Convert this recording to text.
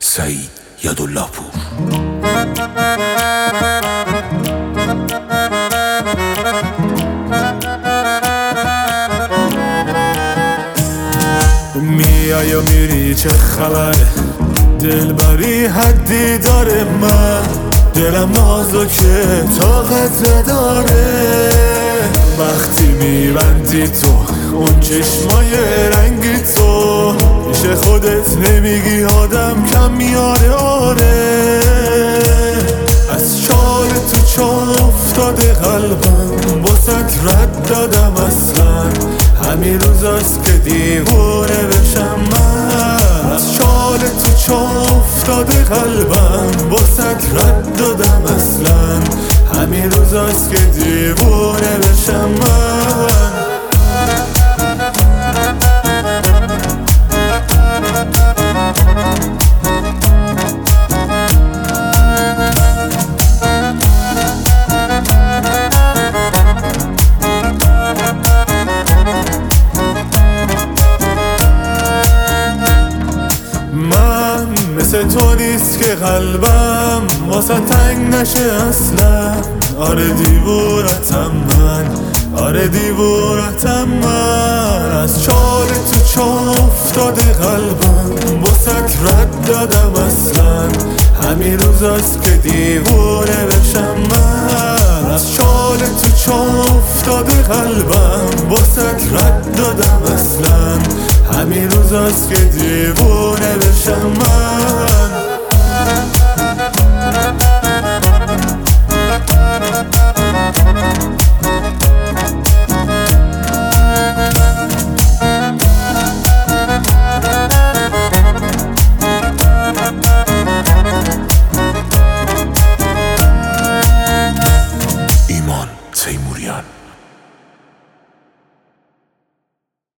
سعید یدالله پور. میای و میری چه خبره، دلبری حدی داره، من دلم نازکه طاقت داره. وقتی میبندی تو اون چشمای رنگی تو، میشه خودت نمیگی آدم کم میاره. آره از چال تو چال افتاده قلبم، باست رد دادم اصلا. همین روزاست که دیوونه بشم من. از چال تو چال افتاده قلبم، باست رد دادم اصلا. همین روزاست که دیوونه بشم من. مثل تو نیست که قلبم واسه تنگ نشه اصلا. آره دیوونتم من، آره دیوونتم من. از چال تو چال افتاده قلبم، واسه رد دادم اصلا. همین روزاست که دیوونه بشم من. از چال تو چال افتاده قلبم، واسه رد دادم اصلا. همین روزاست که دیوونه بشم من.